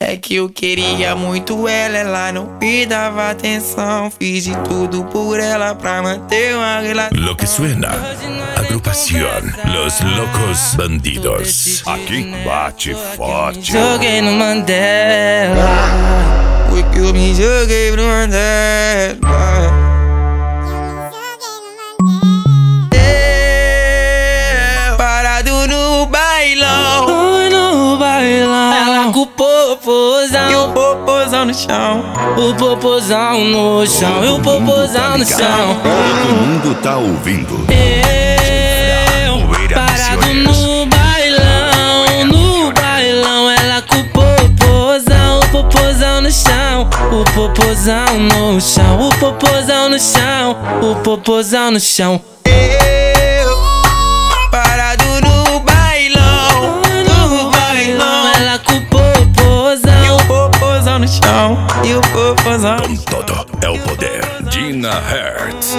É que eu queria muito ela não me dava atenção. Fiz de tudo por ela pra manter uma relação. Lo que suena, agrupación Los Locos Bandidos. Aqui bate forte. Joguei no Mandela. Foi que eu me joguei no Mandela. Parado no bailão. No bailão, ela com o popozão E o popozão no chão. O popozão no chão, e o popozão no chão. Todo mundo tá ouvindo. Eu, parado no bailão, ela com o popozão no chão. O popozão no chão, o popozão no chão, o popozão no chão. Parado no bailão. Ela com o popozão. E o popozão no chão. E o popozão Com todo é o poder. Dina Hertz.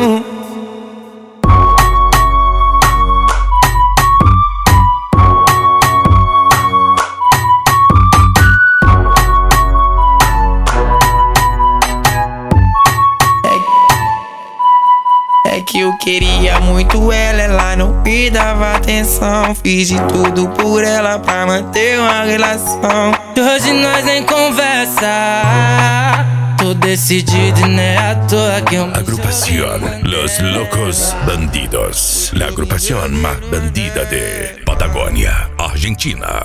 É que eu queria muito ela não me dava atenção. Fiz de tudo por ela pra manter uma relação. Hoje nós nem conversa. Tô decidido e nem à toa que eu me Agrupación Los Locos Bandidos. La agrupación más bandida de Patagonia, Argentina.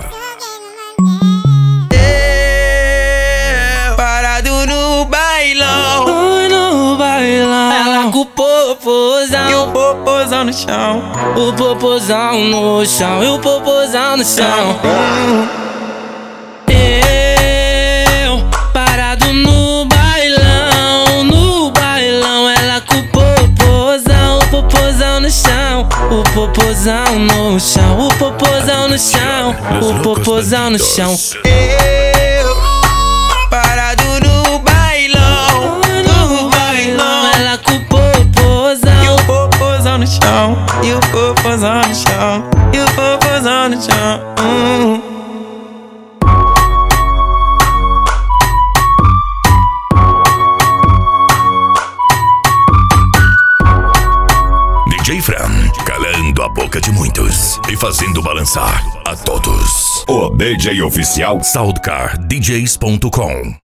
Parado no bailão. no bailão, ela com o popozão. E o popozão no chão. O popozão no chão, e o popozão no chão. Eu, parado no bailão, ela com o popozão no chão. O popozão no chão, o popozão no chão, o popozão no chão. Parado no bailão. Ela com o popozão. E o popozão no chão. E o popozão no chão. E o popozão no chão. DJ Fran, calando a boca de muitos e fazendo balançar a todos. O DJ oficial Soundcardjs.com